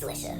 Swisher.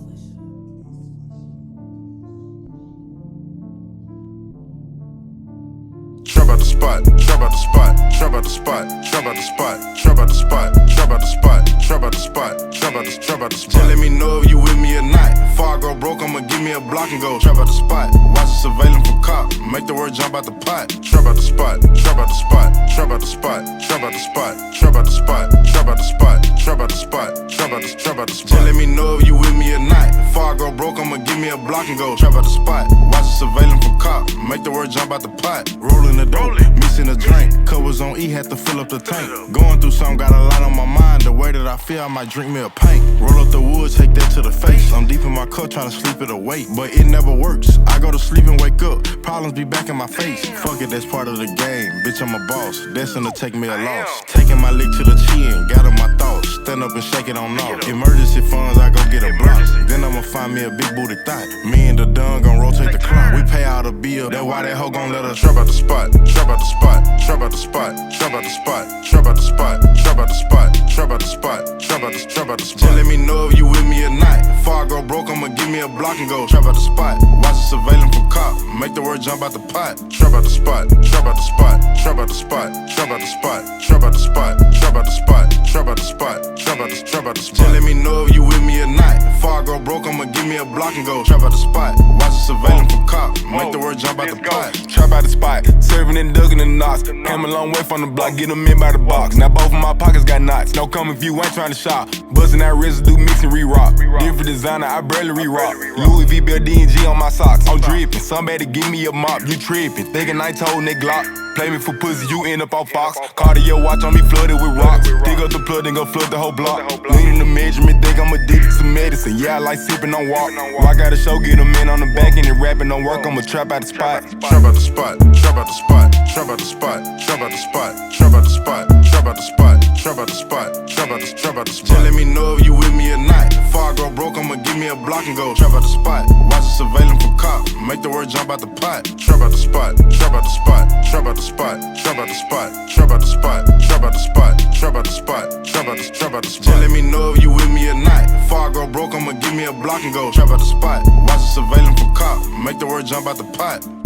Trap out the spot, trap out the spot, trap out the spot, trap out the spot, trap out the spot, trap out the spot, trap out the spot, trap out the spot. Just let me know if you with me or not. Before I go broke, I'ma give me a block and go trap out the spot. Watch the surveillance from cop, make the word jump out the pot. Trap out the spot, trap out the spot, trap out the spot, trap out the spot, trap out the spot, trap out the spot, trap out the spot, trap out the spot. Just let me know if you with me or not. Before I go broke, I'ma give me a block and go trap out the spot. Watch the surveillance from cop, make the word jump out the pot. Rolling the dope, mixing a drink. Covers on E, had to fill up the tank. Going through something, got a lot on my mind. The way that I feel, I might drink me a pint. Roll up the woods, take that to the face. I'm deep in my cup, trying to sleep it away. But it never works. I go to sleep and wake up. Problems be back in my face. Fuck it, that's part of the game. Bitch, I'm a boss. Destined to take me a loss. Taking my lick to the chin, gather my thoughts. Stand up and shake it on off. Emergency funds, I go get a block. Then I'ma find me a big booty thought. Me and the dun gon' rotate the clock. We pay out a bill, that's why that hoe gon' let us trap out the spot. Trap out the spot, trap out the spot, trap out the spot, trap out the spot, trap out the spot, trap out the spot, trap out the spot. Just let me know if you with me or not. Before I go broke, I'ma give me a block and go trap out the spot. Watch the surveillance from cop, make the word jump out the pot. Trap out the spot, trap out the spot, trap out the spot, trap out the spot, trap out the spot, trap out the spot, trap out the spot, trap out the spot. Just let me know if you with me or not. Before I go broke, I'ma give me a block and go trap out the spot. Watch the surveillance from cop, make the word jump out the pot. Trap out the spot, serving and ducking the knots. Came a long way from the block, get them in by the box. Now both of my pockets got knots. No come if you ain't trying to shop. Bustin' that residue, mix and re-rock. Different designer, I barely re-rock. Louis V, Bill D&G on my socks. I'm drippin', somebody give me a mop. You trippin', thinking I told Nick Glock. Play me for pussy, you end up on Fox. Cardio watch on me flooded with rocks. Dig up the plug, then go flood the whole block. Lean in the measurement, think I'm addicted to medicine. Yeah, I like sippin' on walk. Rock out the show, get them in on the back end and rapping don't work. I'ma trap out the spot. Trap out the spot, trap out the spot, trap out the spot, trap out the spot, trap out the spot, trap out the spot, trap out the spot, trap out the spot. Just let me know if you with me or not. Before I go broke, I'ma give me a block and go trap out the spot. Watch the surveillance from cop, make the word jump out the pot. Trap out the spot, trap out the spot, trap out the spot, trap out the spot, trap out the spot, trap out the spot, trap out the spot, trap out the spot. Just let me know if you with me or not. Before I go broke, I'ma give me a block and go trap out the spot. Watch the surveillance from cop, make the word jump out the pot.